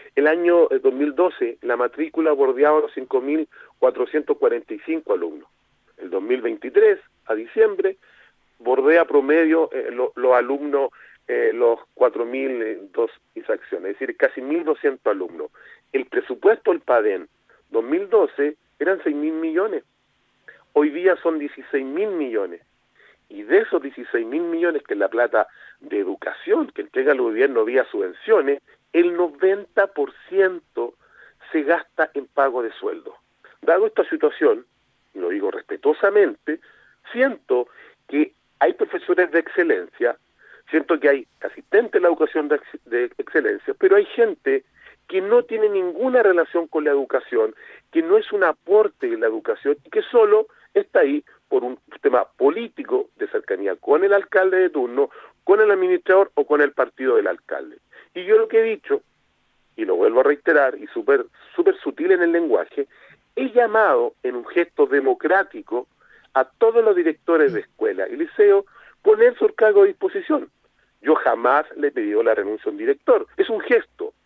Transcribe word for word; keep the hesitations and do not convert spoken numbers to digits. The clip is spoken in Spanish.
El año dos mil doce, la matrícula bordeaba los cinco mil cuatrocientos cuarenta y cinco alumnos. El dos mil veintitrés, a diciembre, bordea promedio eh, los lo alumnos, eh, los cuatro mil dos insacciones, es decir, casi mil doscientos alumnos. El presupuesto del PADEN dos mil doce eran seis mil millones. Hoy día son dieciséis mil millones. Y de esos dieciséis mil millones, que es la plata de educación que entrega el gobierno vía subvenciones, el noventa por ciento se gasta en pago de sueldo. Dado esta situación, y lo digo respetuosamente, siento que hay profesores de excelencia, siento que hay asistentes de la educación de, ex de excelencia, pero hay gente que no tiene ninguna relación con la educación, que no es un aporte de la educación y que solo está ahí por un tema político de cercanía con el alcalde de turno, con el administrador o con el partido del alcalde. Y yo lo que he dicho, y lo vuelvo a reiterar, y súper súper sutil en el lenguaje, he llamado en un gesto democrático a todos los directores de escuela y liceo poner su cargo a disposición. Yo jamás le he pedido la renuncia a un director. Es un gesto.